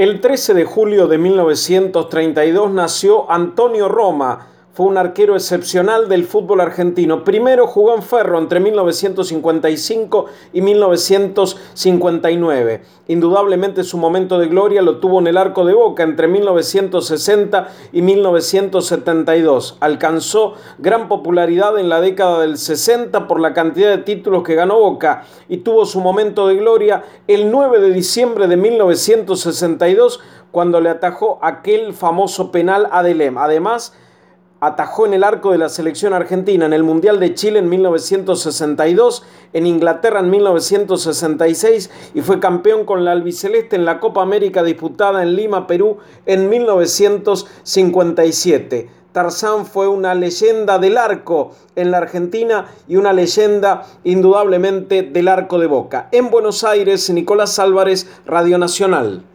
El 13 de julio de 1932 nació Antonio Roma. Fue un arquero excepcional del fútbol argentino. Primero jugó en Ferro entre 1955 y 1959. Indudablemente su momento de gloria lo tuvo en el arco de Boca entre 1960 y 1972. Alcanzó gran popularidad en la década del 60 por la cantidad de títulos que ganó Boca y tuvo su momento de gloria el 9 de diciembre de 1962 cuando le atajó aquel famoso penal a Delem. Además, atajó en el arco de la selección argentina en el Mundial de Chile en 1962, en Inglaterra en 1966 y fue campeón con la albiceleste en la Copa América disputada en Lima, Perú en 1957. Tarzán fue una leyenda del arco en la Argentina y una leyenda indudablemente del arco de Boca. En Buenos Aires, Nicolás Álvarez, Radio Nacional.